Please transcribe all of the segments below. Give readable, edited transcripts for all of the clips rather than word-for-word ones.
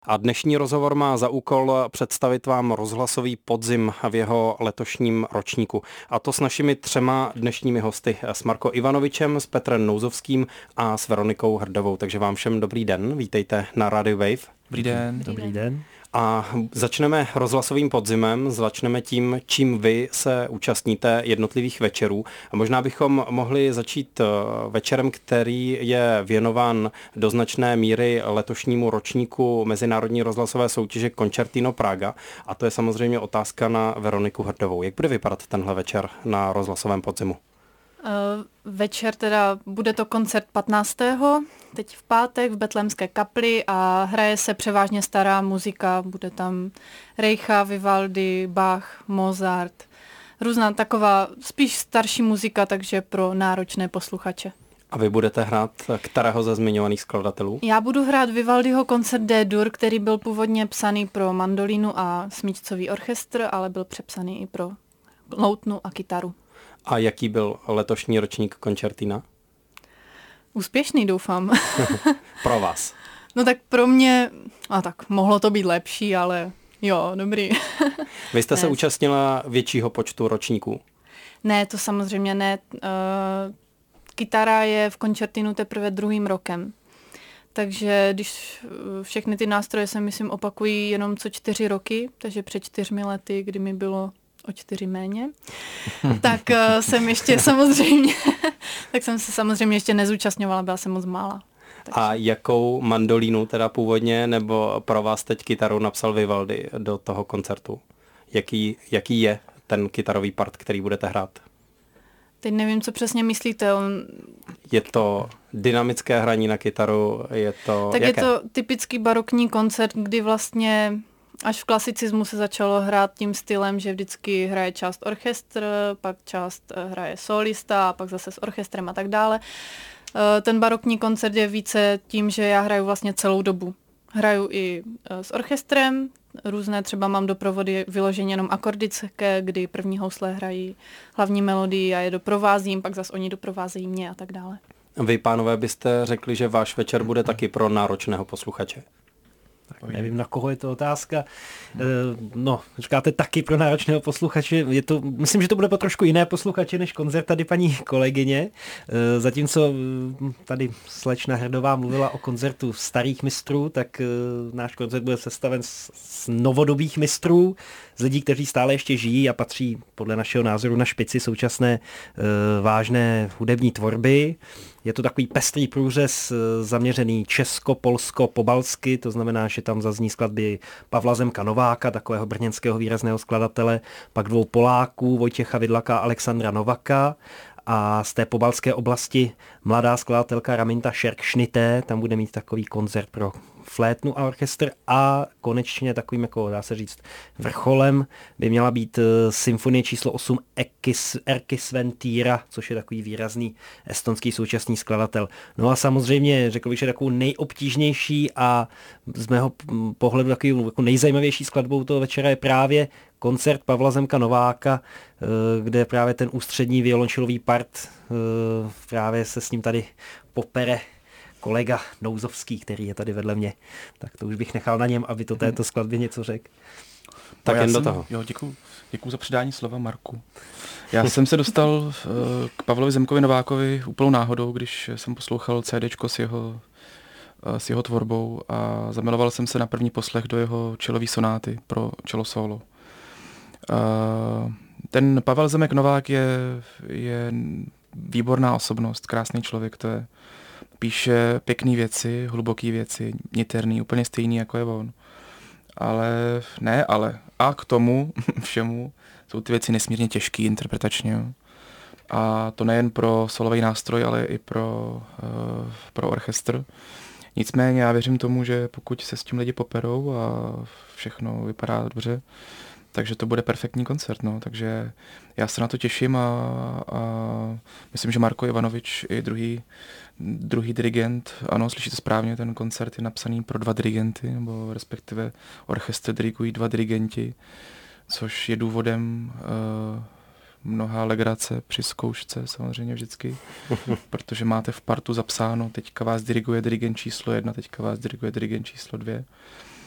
A dnešní rozhovor má za úkol představit vám rozhlasový podzim v jeho letošním ročníku. A to s našimi 3 dnešními hosty, s Marko Ivanovičem, s Petrem Nouzovským a s Veronikou Hrdovou. Takže vám všem dobrý den, vítejte na Radio Wave. Dobrý den. Dobrý den. A začneme rozhlasovým podzimem, začneme tím, čím vy se účastníte jednotlivých večerů. A možná bychom mohli začít večerem, který je věnován do značné míry letošnímu ročníku Mezinárodní rozhlasové soutěže Concertino Praga. A to je samozřejmě otázka na Veroniku Hrdovou. Jak bude vypadat tenhle večer na rozhlasovém podzimu? Večer teda bude to koncert 15. teď v pátek v Betlémské kapli a hraje se převážně stará muzika. Bude tam Reicha, Vivaldi, Bach, Mozart. Různá taková spíš starší muzika, takže pro náročné posluchače. A vy budete hrát kterého ze zmiňovaných skladatelů? Já budu hrát Vivaldiho koncert D-dur, který byl původně psaný pro mandolínu a smyčcový orchestr, ale byl přepsaný i pro loutnu a kytaru. A jaký byl letošní ročník Concertina? Úspěšný, doufám. Pro vás. No tak pro mě, tak mohlo to být lepší, ale jo, dobrý. Vy jste se účastnila většího počtu ročníků? Ne, to samozřejmě ne. Kytara je v Concertinu teprve 2. rokem. Takže když všechny ty nástroje se, myslím, opakují jenom co 4 roky, takže před 4 lety, kdy mi bylo o 4 méně, tak jsem se samozřejmě ještě nezúčastňovala, byla jsem moc mála. Takže. A jakou mandolínu teda původně, nebo pro vás teď kytaru napsal Vivaldi do toho koncertu? Jaký je ten kytarový part, který budete hrát? Teď nevím, co přesně myslíte. Je to dynamické hraní na kytaru? Je to je to typický barokní koncert, kdy vlastně až v klasicismu se začalo hrát tím stylem, že vždycky hraje část orchestr, pak část hraje solista a pak zase s orchestrem a tak dále. Ten barokní koncert je více tím, že já hraju vlastně celou dobu. Hraju i s orchestrem, různé třeba mám doprovody vyloženě jenom akordické, kdy první housle hrají hlavní melodii, já je doprovázím, pak zase oni doprovázejí mě a tak dále. Vy, pánové, byste řekli, že váš večer bude taky pro náročného posluchače? Tak nevím, na koho je to otázka. Říkáte taky pro náročného posluchače. Myslím, že to bude pro trošku jiné posluchače než koncert tady paní kolegyně. Zatímco tady slečna Hrdová mluvila o koncertu starých mistrů, tak náš koncert bude sestaven z novodobých mistrů, z lidí, kteří stále ještě žijí a patří podle našeho názoru na špici současné vážné hudební tvorby. Je to takový pestrý průřez zaměřený česko, polsko, pobalsky, to znamená, že tam zazní skladby Pavla Zemka Nováka, takového brněnského výrazného skladatele, pak 2 Poláků, Vojtěcha Vidlaka a Alexandra Novaka, a z té pobalské oblasti mladá skladatelka Raminta Šerkšnité, tam bude mít takový koncert pro flétnu a orchestr a konečně takovým, jako dá se říct, vrcholem by měla být symfonie číslo 8 Erkki Sven Tiira, což je takový výrazný estonský současný skladatel. No a samozřejmě, řekl bych, že takovou nejobtížnější a z mého pohledu takovou jako nejzajímavější skladbou toho večera je právě koncert Pavla Zemka Nováka, kde právě ten ústřední violončelový part právě se s ním tady popere kolega Nouzovský, který je tady vedle mě. Tak to už bych nechal na něm, aby to této skladbě něco řekl. Tak jen do toho. Jo, děkuju za předání slova, Marku. Já jsem se dostal k Pavlovi Zemkovi Novákovi úplnou náhodou, když jsem poslouchal CDčko s jeho tvorbou a zamiloval jsem se na první poslech do jeho čelové sonáty pro čelo solo. Ten Pavel Zemek Novák je výborná osobnost, krásný člověk, to je. Píše pěkný věci, hluboký věci, niterný, úplně stejný, jako je on. A k tomu všemu jsou ty věci nesmírně těžký interpretačně. Jo. A to nejen pro solový nástroj, ale i pro orchestr. Nicméně já věřím tomu, že pokud se s tím lidi poperou a všechno vypadá dobře, takže to bude perfektní koncert. No. Takže já se na to těším a myslím, že Marko Ivanovič i druhý dirigent, ano, slyšíte správně, ten koncert je napsaný pro 2 dirigenty, nebo respektive orchestr dirigují 2 dirigenti, což je důvodem mnoha legrace při zkoušce samozřejmě vždycky, protože máte v partu zapsáno, teďka vás diriguje dirigent číslo 1, teďka vás diriguje dirigent číslo 2.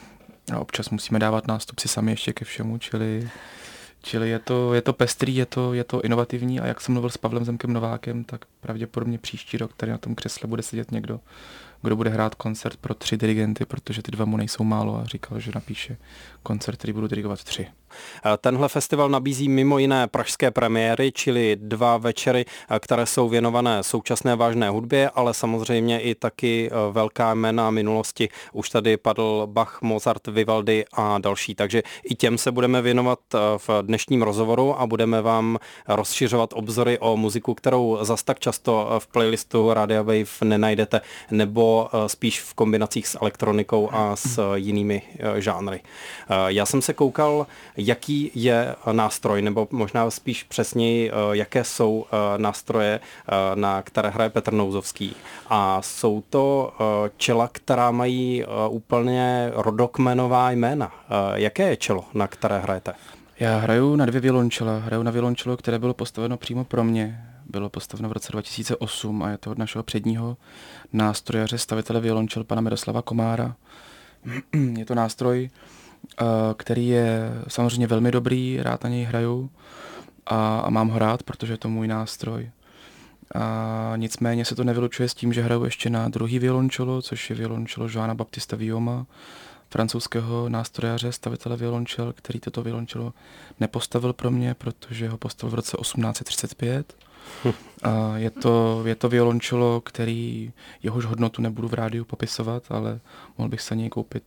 A občas musíme dávat nástup si sami ještě ke všemu, čili je to pestrý, je to inovativní a jak jsem mluvil s Pavlem Zemkem Novákem, tak pravděpodobně příští rok tady na tom křesle bude sedět někdo, kdo bude hrát koncert pro 3 dirigenty, protože ty 2 mu nejsou málo a říkal, že napíše koncert, který budu dirigovat 3. Tenhle festival nabízí mimo jiné pražské premiéry, čili 2 večery, které jsou věnované současné vážné hudbě, ale samozřejmě i taky velká jména minulosti. Už tady padl Bach, Mozart, Vivaldi a další, takže i těm se budeme věnovat v dnešním rozhovoru a budeme vám rozšiřovat obzory o muziku, kterou zas tak často v playlistu Radia Wave nenajdete, nebo spíš v kombinacích s elektronikou a s jinými žánry. Já jsem se koukal, jaký je nástroj, nebo možná spíš přesněji, jaké jsou nástroje, na které hraje Petr Nouzovský. A jsou to čela, která mají úplně rodokmenová jména. Jaké je čelo, na které hrajete? Já hraju na 2 violončela. Hraju na violončelo, které bylo postaveno přímo pro mě. Bylo postaveno v roce 2008 a je to od našeho předního nástrojaře, stavitele violončel, pana Miroslava Komára. Je to nástroj, který je samozřejmě velmi dobrý, rád na něj hraju a mám ho rád, protože je to můj nástroj. A nicméně se to nevylučuje s tím, že hraju ještě na druhý violončelo, což je violončelo Joana Baptista Vuillaume, francouzského nástrojaře, stavitele violončel, který toto violončelo nepostavil pro mě, protože ho postavil v roce 1835. A je to violončelo, jehož hodnotu nebudu v rádiu popisovat, ale mohl bych se něj koupit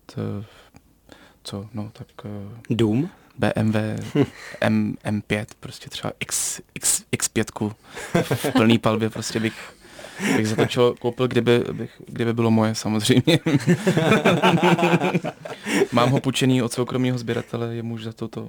Dům? BMW M5, prostě třeba X5 v plný palbě, prostě bych za to čelo koupil, kdyby bylo moje, samozřejmě. Mám ho půjčený od soukromého sběratele, jemu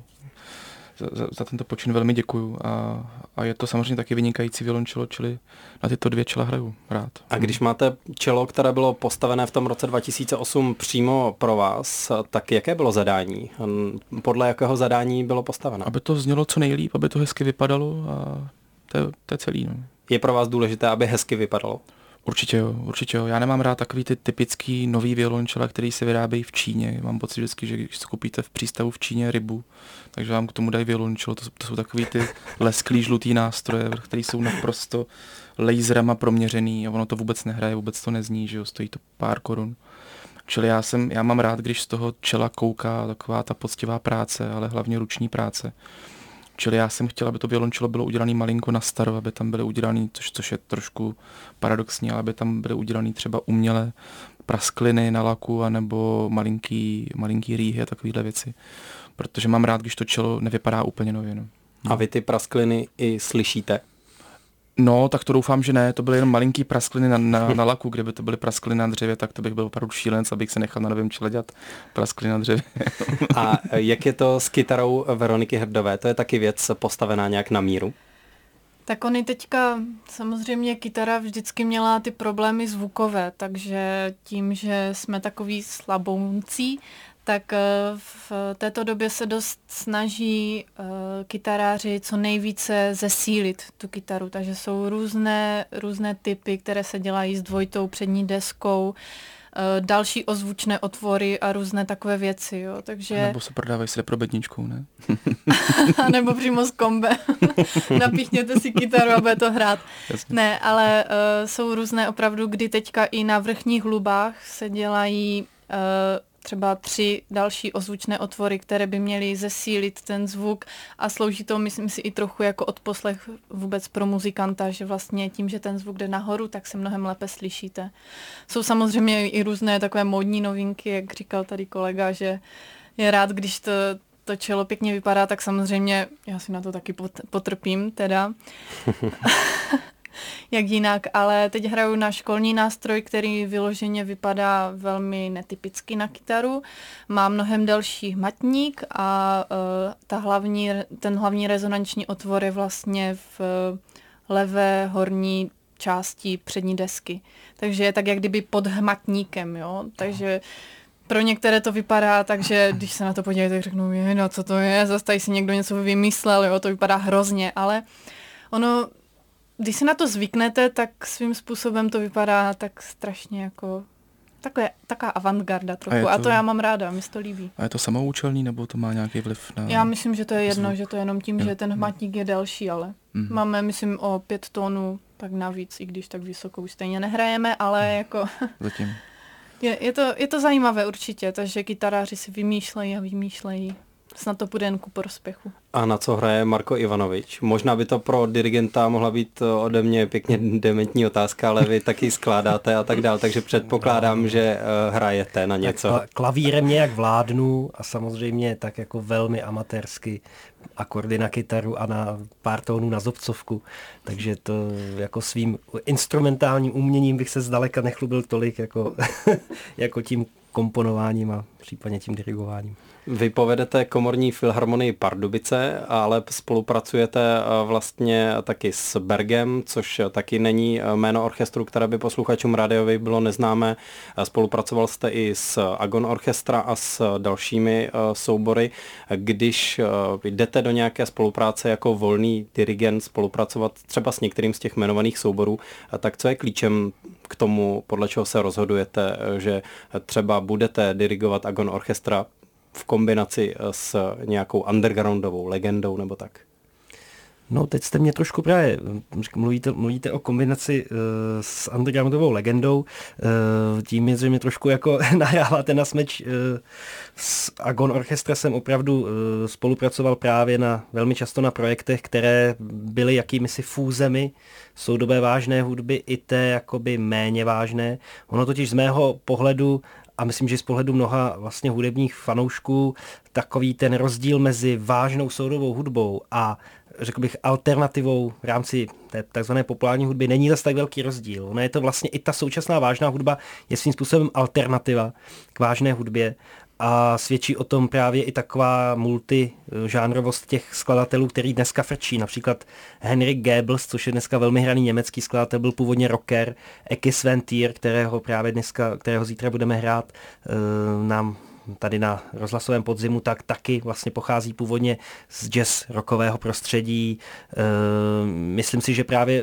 za tento počin velmi děkuju a je to samozřejmě taky vynikající violončelo, čili na tyto 2 čela hraju rád. A když máte čelo, které bylo postavené v tom roce 2008 přímo pro vás, tak jaké bylo zadání? Podle jakého zadání bylo postaveno? Aby to znělo co nejlíp, aby to hezky vypadalo a to je celý. No. Je pro vás důležité, aby hezky vypadalo? Určitě jo. Já nemám rád takový ty typický nový violončela, který se vyrábějí v Číně. Mám pocit vždycky, že když koupíte v přístavu v Číně rybu, takže vám k tomu dají violončelo. To jsou takový ty lesklý žlutý nástroje, které jsou naprosto laserama proměřený a ono to vůbec nehraje, vůbec to nezní, že jo, stojí to pár korun. Čili já mám rád, když z toho čela kouká taková ta poctivá práce, ale hlavně ruční práce. Čili já jsem chtěl, aby to violončelo bylo udělané malinko na staro, aby tam byly udělané, což je trošku paradoxní, ale aby tam byly udělané třeba umělé praskliny na laku anebo malinký rýhy a takovéhle věci. Protože mám rád, když to čelo nevypadá úplně nově. No. A vy ty praskliny i slyšíte? No, tak to doufám, že ne. To byly jenom malinký praskliny na laku. Kdyby to byly praskliny na dřevě, tak to bych byl opravdu šílenec, abych se nechal na novém čele dělat praskliny na dřevě. A jak je to s kytarou Veroniky Hrdové? To je taky věc postavená nějak na míru? Tak oni teďka, samozřejmě kytara vždycky měla ty problémy zvukové, takže tím, že jsme takový slabouncí, tak v této době se dost snaží kytaráři co nejvíce zesílit tu kytaru, takže jsou různé typy, které se dělají s dvojitou přední deskou, další ozvučné otvory a různé takové věci, jo, takže... Nebo se prodávají s reprobedničkou, ne? Nebo přímo z kombe. Napíchněte si kytaru a bude to hrát. Jasně. Ne, ale jsou různé opravdu, kdy teďka i na vrchních hlubách se dělají třeba 3 další ozvučné otvory, které by měly zesílit ten zvuk a slouží to, myslím si, i trochu jako odposlech vůbec pro muzikanta, že vlastně tím, že ten zvuk jde nahoru, tak se mnohem lépe slyšíte. Jsou samozřejmě i různé takové módní novinky, jak říkal tady kolega, že je rád, když to čelo pěkně vypadá, tak samozřejmě já si na to taky potrpím teda. Jak jinak, ale teď hraju na školní nástroj, který vyloženě vypadá velmi netypicky na kytaru. Má mnohem delší hmatník a ten hlavní rezonanční otvor je vlastně v levé horní části přední desky. Takže je tak jak kdyby pod hmatníkem, jo. Takže pro některé to vypadá, takže když se na to podívají, tak řeknou, no co to je, zase tady si někdo něco vymyslel, jo, to vypadá hrozně, ale ono, když se na to zvyknete, tak svým způsobem to vypadá tak strašně jako Taká avantgarda trochu a to já mám ráda, mi se to líbí. A je to samoučelný, nebo to má nějaký vliv na... Já myslím, že to je jedno, že to je jenom tím, že ten hmatník je delší, ale máme, myslím, o 5 tónů tak navíc, i když tak vysoko už stejně nehrajeme, ale jako... Zatím. Je to zajímavé určitě, takže kytaráři si vymýšlejí. Snad to půjde jen ku prospěchu. A na co hraje Marko Ivanovič? Možná by to pro dirigenta mohla být ode mě pěkně dementní otázka, ale vy taky skládáte a tak dál, takže předpokládám, že hrajete na něco. Klavírem nějak vládnu a samozřejmě tak jako velmi amatérsky akordy na kytaru a na pár tónů na zobcovku, takže to jako svým instrumentálním uměním bych se zdaleka nechlubil tolik jako tím komponováním a případně tím dirigováním. Vy povedete komorní filharmonii Pardubice, ale spolupracujete vlastně taky s Bergem, což taky není jméno orchestru, které by posluchačům Rádia Wave bylo neznámé. Spolupracoval jste i s Agon Orchestra a s dalšími soubory. Když jdete do nějaké spolupráce jako volný dirigent spolupracovat třeba s některým z těch jmenovaných souborů, tak co je klíčem k tomu, podle čeho se rozhodujete, že třeba budete dirigovat Agon Orchestra v kombinaci s nějakou undergroundovou legendou nebo tak? No, teď jste mě trošku právě, mluvíte o kombinaci s undergroundovou legendou, tím je, že mě trošku jako nahráváte na smeč. S Agon Orchestra jsem opravdu spolupracoval právě velmi často na projektech, které byly jakýmisi fúzemi soudobé vážné hudby i té jakoby méně vážné. Ono totiž z mého pohledu a myslím, že z pohledu mnoha vlastně hudebních fanoušků takový ten rozdíl mezi vážnou soudobou hudbou a řekl bych alternativou v rámci té takzvané populární hudby není zase tak velký rozdíl. Ono je to vlastně i ta současná vážná hudba je svým způsobem alternativa k vážné hudbě a svědčí o tom právě i taková multižánrovost těch skladatelů, který dneska frčí. Například Henrik Goebbels, což je dneska velmi hraný německý skladatel, byl původně rocker, Eki Sventier, kterého zítra budeme hrát nám tady na rozhlasovém podzimu, tak taky vlastně pochází původně z jazz rockového prostředí. Myslím si, že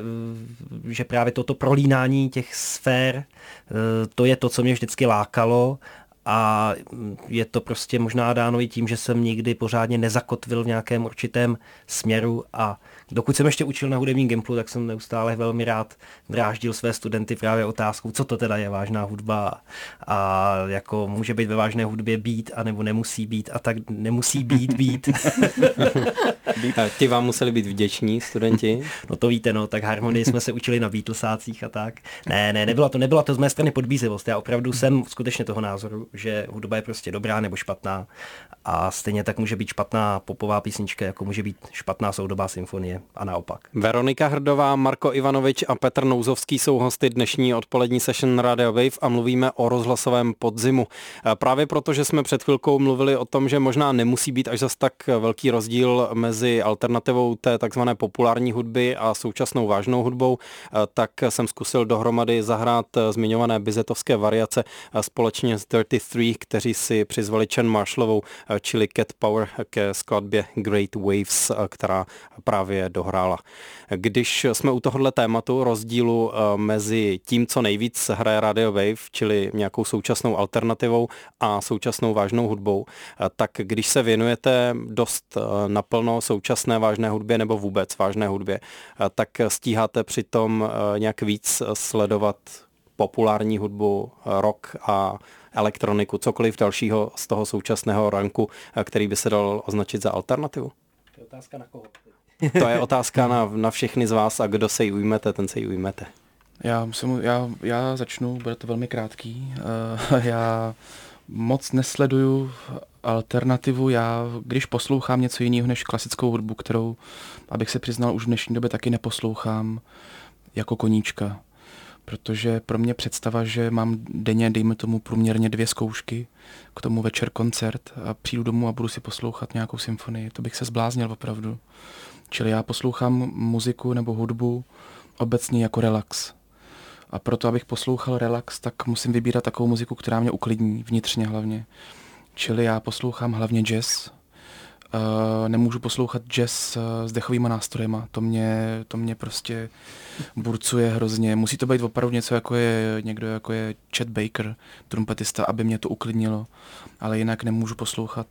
právě toto prolínání těch sfér, to je to, co mě vždycky lákalo a je to prostě možná dáno i tím, že jsem nikdy pořádně nezakotvil v nějakém určitém směru a dokud jsem ještě učil na hudebním Gimplu, tak jsem neustále velmi rád dráždil své studenty právě otázkou, co to teda je vážná hudba a jako může být ve vážné hudbě beat, anebo nemusí být a tak nemusí být. Ti vám museli být vděční studenti? No to víte, tak harmonii jsme se učili na Beatlesácích a tak. Ne, nebyla to z mé strany podbízivost. Já opravdu jsem skutečně toho názoru, že hudba je prostě dobrá nebo špatná a stejně tak může být špatná popová písnička, jako může být špatná soudobá symfonie a naopak. Veronika Hrdová, Marko Ivanovič a Petr Nouzovský jsou hosty dnešní odpolední session Radio Wave a mluvíme o rozhlasovém podzimu. Právě proto, že jsme před chvilkou mluvili o tom, že možná nemusí být až zas tak velký rozdíl mezi alternativou té takzvané populární hudby a současnou vážnou hudbou, tak jsem zkusil dohromady zahrát zmiňované bizetovské variace společně s Dirty Three, kteří si přizvali Chen Marshallovou, čili Cat Power ke skladbě Great Waves, která právě dohrála. Když jsme u tohohle tématu rozdílu mezi tím, co nejvíc hraje Radio Wave, čili nějakou současnou alternativou a současnou vážnou hudbou, tak když se věnujete dost naplno současné vážné hudbě nebo vůbec vážné hudbě, tak stíháte přitom nějak víc sledovat populární hudbu, rock a elektroniku, cokoliv dalšího z toho současného ranku, který by se dal označit za alternativu? To je otázka na koho? To je otázka na všechny z vás a kdo se jí ujmete, ten se jí ujmete. Já začnu, bude to velmi krátký. Já moc nesleduju alternativu. Já, když poslouchám něco jiného než klasickou hudbu, kterou, abych se přiznal, už v dnešní době taky neposlouchám jako koníčka. Protože pro mě představa, že mám denně, dejme tomu, průměrně 2 zkoušky, k tomu večer koncert a přijdu domů a budu si poslouchat nějakou symfonii, to bych se zbláznil opravdu. Čili já poslouchám muziku nebo hudbu obecně jako relax. A proto, abych poslouchal relax, tak musím vybírat takovou muziku, která mě uklidní, vnitřně hlavně. Čili já poslouchám hlavně jazz Nemůžu poslouchat jazz s dechovýma nástrojema, to mě prostě burcuje hrozně. Musí to být opravdu něco jako je někdo jako je Chet Baker, trumpetista, aby mě to uklidnilo, ale jinak nemůžu poslouchat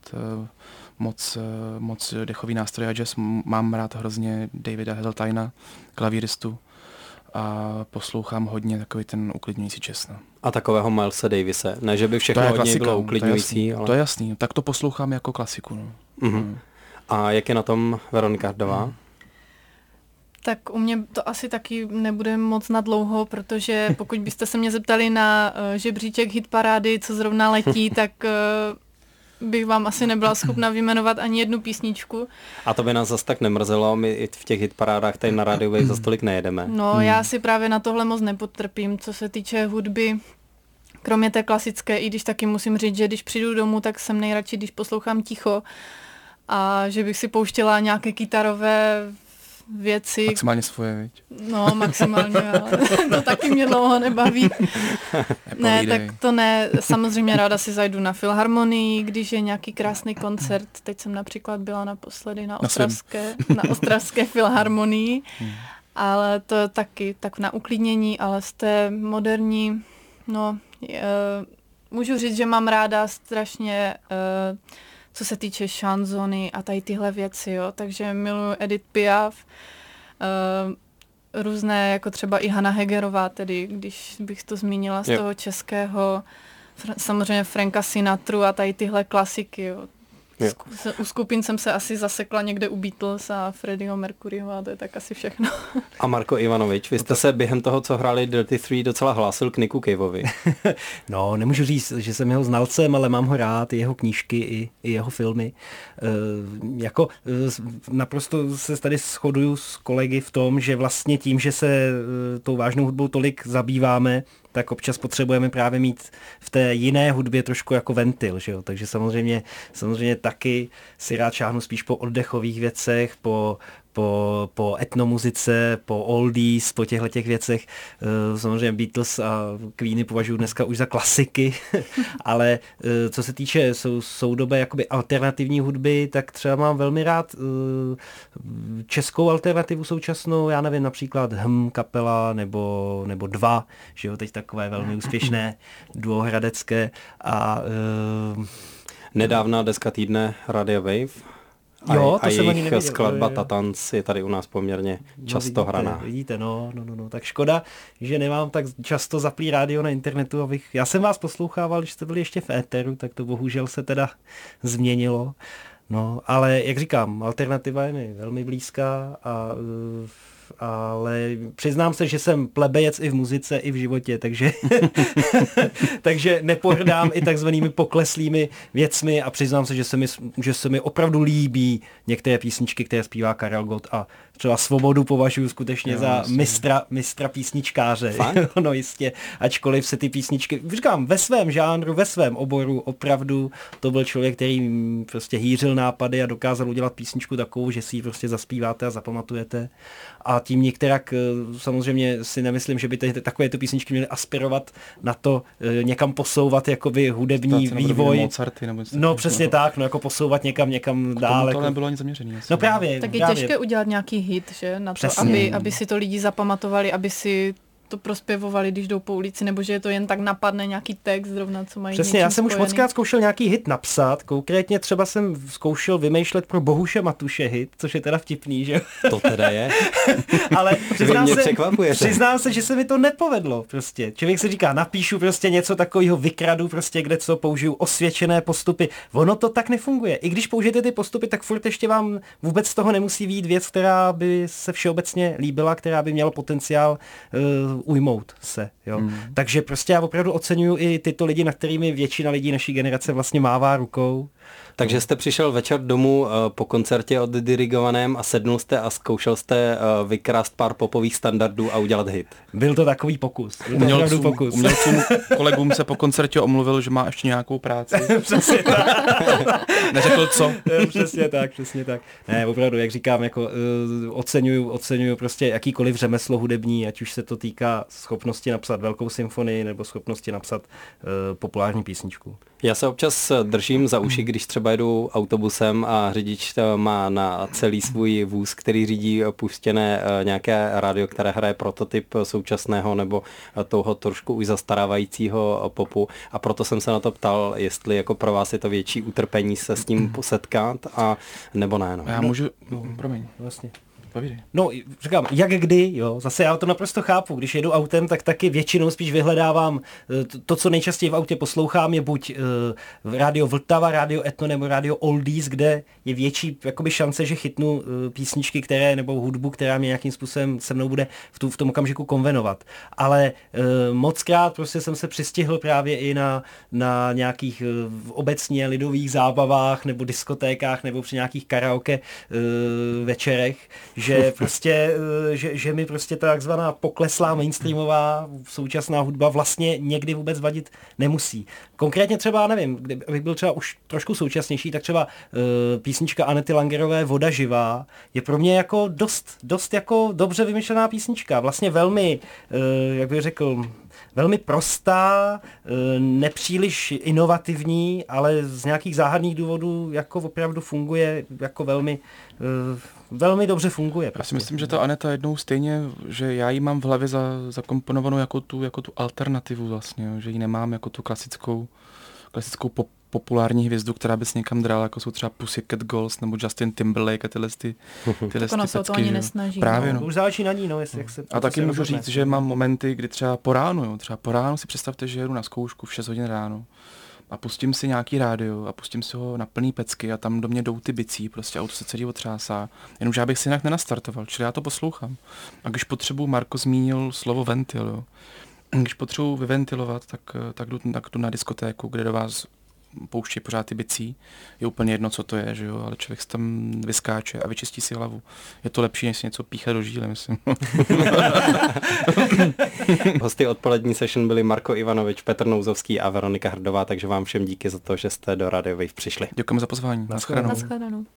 moc dechový nástroje a jazz. Mám rád hrozně Davida Heseltina, klavíristu, a poslouchám hodně takový ten uklidňující jazz. No. A takového Milese Davise, ne, že by všechno od něj bylo uklidňující. To je jasný, tak to poslouchám jako klasiku. No. Mm-hmm. A jak je na tom Veronika Hrdová? Tak u mě to asi taky nebude moc nadlouho, protože pokud byste se mě zeptali na žebříček hitparády, co zrovna letí, tak bych vám asi nebyla schopna vyjmenovat ani jednu písničku. A to by nás zase tak nemrzelo, my i v těch hitparádách tady na rádiu Wave za stolik nejedeme. No, já si právě na tohle moc nepotrpím, co se týče hudby. Kromě té klasické, i když taky musím říct, že když přijdu domů, tak jsem nejradši, když poslouchám ticho a že bych si pouštěla nějaké kytarové věci. Maximálně svoje, viď? No, maximálně, ale to taky mě dlouho nebaví. Ne, tak to ne. Samozřejmě ráda si zajdu na filharmonii, když je nějaký krásný koncert. Teď jsem například byla naposledy na Ostravské filharmonii, ale to taky tak na uklidnění, ale z té moderní, no, můžu říct, že mám ráda strašně co se týče šanzony a tady tyhle věci, jo. Takže miluji Edith Piaf, různé, jako třeba i Hana Hegerová, tedy, když bych to zmínila z toho českého, samozřejmě Franka Sinatru a tady tyhle klasiky, jo. U skupin jsem se asi zasekla někde u Beatles a Freddieho Mercuryho a to je tak asi všechno. A Marko Ivanovič, vy jste se během toho, co hráli Dirty Three, docela hlásil k Nicku Caveovi. No, nemůžu říct, že jsem jeho znalcem, ale mám ho rád, jeho knížky i jeho filmy. Naprosto se tady shoduju s kolegy v tom, že vlastně tím, že se tou vážnou hudbou tolik zabýváme, tak občas potřebujeme právě mít v té jiné hudbě trošku jako ventil, že jo? Takže samozřejmě taky si rád šáhnu spíš po oddechových věcech, po etnomuzice, po oldies, po těchto věcech. Samozřejmě Beatles a Queeny považuji dneska už za klasiky, ale co se týče soudobé jakoby alternativní hudby, tak třeba mám velmi rád českou alternativu současnou, já nevím, například kapela nebo Dva, že jo, teď takové velmi úspěšné duo hradecké a nedávná deska týdne Radio Wave. A jejich skladba Tatans je tady u nás poměrně často hraná. Vidíte, no, tak škoda, že nemám tak často zaplý rádio na internetu, já jsem vás poslouchával, když jste byli ještě v éteru, tak to bohužel se teda změnilo. No, ale jak říkám, alternativa je mi velmi blízká ale přiznám se, že jsem plebejec i v muzice, i v životě, takže nepohrdám i takzvanými pokleslými věcmi a přiznám se, že se mi opravdu líbí některé písničky, které zpívá Karel Gott a třeba Svobodu považuji skutečně za mistra písničkáře. No jistě, ačkoliv se ty písničky, říkám, ve svém žánru, ve svém oboru opravdu to byl člověk, který prostě hýřil nápady a dokázal udělat písničku takovou, že si ji prostě zaspíváte a zapamatujete. A tím některak samozřejmě si nemyslím, že by takovéto písničky měly aspirovat na to někam posouvat jakoby hudební vývoj. Mozarty, no přesně tak, no jako posouvat někam dál. To nebylo ani zaměřený. No právě. Tak je těžké udělat nějaký hit, že? Na to, aby si to lidi zapamatovali, aby si to prospěvovali, když jdou po ulici, nebo že je to jen tak napadne nějaký text zrovna, co mají. Přesně, já jsem spojený. Už mockrát zkoušel nějaký hit napsat, konkrétně třeba jsem zkoušel vymýšlet pro Bohuše Matuše hit, což je teda vtipný, že? To teda je. Ale přiznám se, že se mi to nepovedlo prostě. Člověk si říká, napíšu prostě něco takového, vykradu prostě, kde co použiju osvědčené postupy. Ono to tak nefunguje. I když použijete ty postupy, tak furt ještě vám vůbec z toho nemusí vyjít věc, která by se všeobecně líbila, která by měla potenciál ujmout se, jo. Takže prostě já opravdu oceňuju i tyto lidi, na kterými většina lidí naší generace vlastně mává rukou. Takže jste přišel večer domů po koncertě oddirigovaném a sednul jste a zkoušel jste vykrást pár popových standardů a udělat hit. Byl to takový pokus. Umělcům kolegům se po koncertě omluvil, že má ještě nějakou práci. Přesně tak. Neřekl co. Přesně tak. Ne, opravdu, jak říkám, jako oceňuju prostě jakýkoliv řemeslo hudební, ať už se to týká schopnosti napsat velkou symfonii nebo schopnosti napsat populární písničku. Já se občas držím za uši, když třeba jedu autobusem a řidič má na celý svůj vůz, který řídí, puštěné nějaké rádio, které hraje prototyp současného nebo toho trošku už zastarávajícího popu, a proto jsem se na to ptal, jestli jako pro vás je to větší utrpení se s tím setkat a nebo ne. No. Já můžu, promiň. Vlastně. Povídej. No, říkám, jak kdy, jo, zase já to naprosto chápu, když jedu autem, tak taky většinou spíš vyhledávám, to, co nejčastěji v autě poslouchám, je buď rádio Vltava, rádio Etno nebo rádio Oldies, kde je větší jakoby šance, že chytnu písničky, které, nebo hudbu, která mě nějakým způsobem se mnou bude v tom okamžiku konvenovat. Ale mockrát prostě jsem se přistihl právě i na nějakých obecně lidových zábavách nebo diskotékách nebo při nějakých karaoke večerech, že prostě, že mi prostě ta takzvaná pokleslá mainstreamová současná hudba vlastně někdy vůbec vadit nemusí. Konkrétně třeba, nevím, kdybych byl třeba už trošku současnější, tak třeba písnička Anety Langerové Voda živá je pro mě jako dost jako dobře vymyšlená písnička. Vlastně velmi, jak bych řekl, velmi prostá, nepříliš inovativní, ale z nějakých záhadných důvodů jako opravdu funguje jako velmi dobře funguje. Já si myslím, že ta Aneta jednou stejně, že já ji mám v hlavě zakomponovanou jako tu alternativu vlastně, že ji nemám jako tu klasickou populární hvězdu, která by se někam drala, jako jsou třeba Pussycat Dolls nebo Justin Timberlake a tyhle tak ono se o to ani nesnaží. Právě, no. Už záleží na ní, no, jak se... A taky můžu říct, že mám momenty, kdy třeba po ránu si představte, že jedu na zkoušku v 6 hodin ráno a pustím si nějaký rádio a pustím si ho na plný pecky a tam do mě jdou ty bicí, prostě auto se celý otřásá, jenomže já bych si jinak nenastartoval, čili já to poslouchám. A když potřebuji, Marko zmínil slovo ventil, jo. Když potřebuji vyventilovat, tak jdu na diskotéku, kde do vás pouští pořád ty bicí. Je úplně jedno, co to je, že jo, ale člověk se tam vyskáče a vyčistí si hlavu. Je to lepší, než si něco píchat do žíly, myslím. Hosty odpolední session byli Marko Ivanovič, Petr Nouzovský a Veronika Hrdová, takže vám všem díky za to, že jste do Radio Wave přišli. Děkujeme za pozvání. Naschledanou.